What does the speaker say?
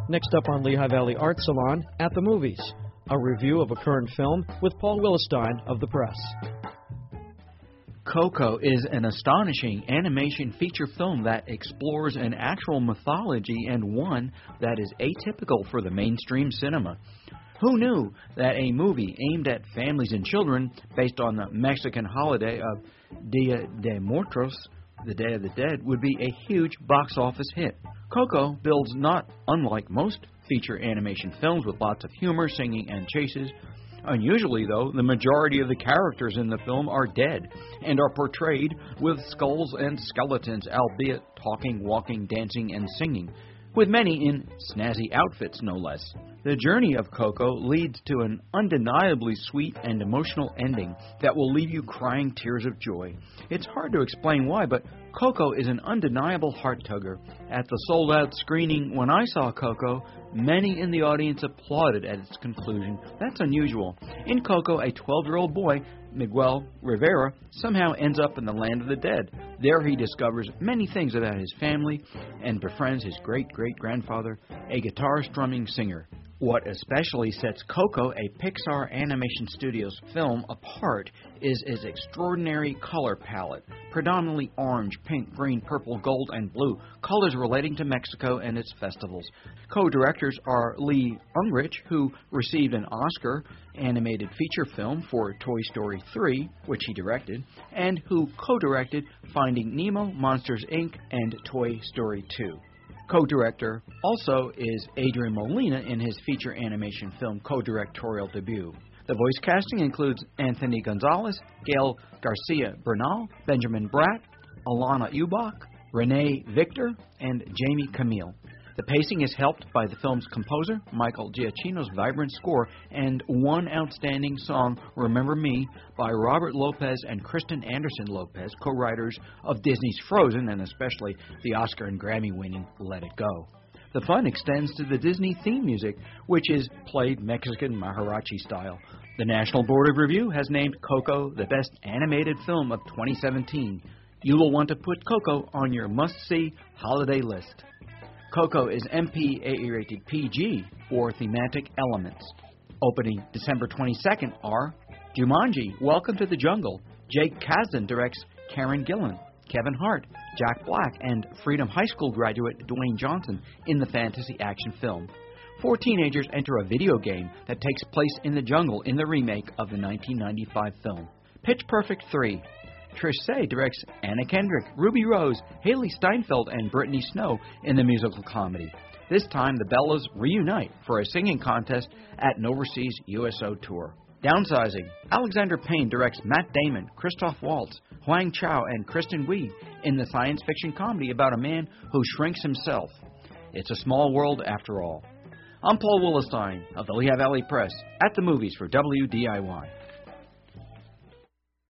Next up on Lehigh Valley Art Salon, At the Movies, a review of a current film with Paul Willestein of The Press. Coco is an astonishing animation feature film that explores an actual mythology and one that is atypical for the mainstream cinema. Who knew that a movie aimed at families and children based on the Mexican holiday of Dia de Muertos, the Day of the Dead, would be a huge box office hit? Coco builds not unlike most feature animation films with lots of humor, singing, and chases. Unusually, though, the majority of the characters in the film are dead and are portrayed with skulls and skeletons, albeit talking, walking, dancing, and singing, with many in snazzy outfits, no less. The journey of Coco leads to an undeniably sweet and emotional ending that will leave you crying tears of joy. It's hard to explain why, but Coco is an undeniable heart-tugger. At the sold-out screening when I saw Coco, many in the audience applauded at its conclusion. That's unusual. In Coco, a 12-year-old boy, Miguel Rivera, somehow ends up in the land of the dead. There he discovers many things about his family and befriends his great-great-grandfather, a guitar-strumming singer. What especially sets Coco, a Pixar Animation Studios film, apart is its extraordinary color palette. Predominantly orange, pink, green, purple, gold, and blue, colors relating to Mexico and its festivals. Co-directors are Lee Unrich, who received an Oscar animated feature film for Toy Story 3, which he directed, and who co-directed Finding Nemo, Monsters, Inc., and Toy Story 2. Co-director also is Adrian Molina in his feature animation film co-directorial debut. The voice casting includes Anthony Gonzalez, Gail Garcia Bernal, Benjamin Bratt, Alana Ubach, Renee Victor, and Jamie Camille. The pacing is helped by the film's composer, Michael Giacchino's vibrant score, and one outstanding song, Remember Me, by Robert Lopez and Kristen Anderson Lopez, co-writers of Disney's Frozen, and especially the Oscar and Grammy-winning Let It Go. The fun extends to the Disney theme music, which is played Mexican mariachi style. The National Board of Review has named Coco the best animated film of 2017. You will want to put Coco on your must-see holiday list. Coco is MPAA rated PG for thematic elements. Opening December 22nd are Jumanji, Welcome to the Jungle. Jake Kasdan directs Karen Gillan, Kevin Hart, Jack Black, and Freedom High School graduate Dwayne Johnson in the fantasy action film. 4 teenagers enter a video game that takes place in the jungle in the remake of the 1995 film. Pitch Perfect 3. Trish Say directs Anna Kendrick, Ruby Rose, Haley Steinfeld, and Brittany Snow in the musical comedy. This time, the Bellas reunite for a singing contest at an overseas USO tour. Downsizing. Alexander Payne directs Matt Damon, Christoph Waltz, Huang Chao, and Kristen Wiig in the science fiction comedy about a man who shrinks himself. It's a small world after all. I'm Paul Willestein of the Lehigh Valley Press, at the movies for WDIY.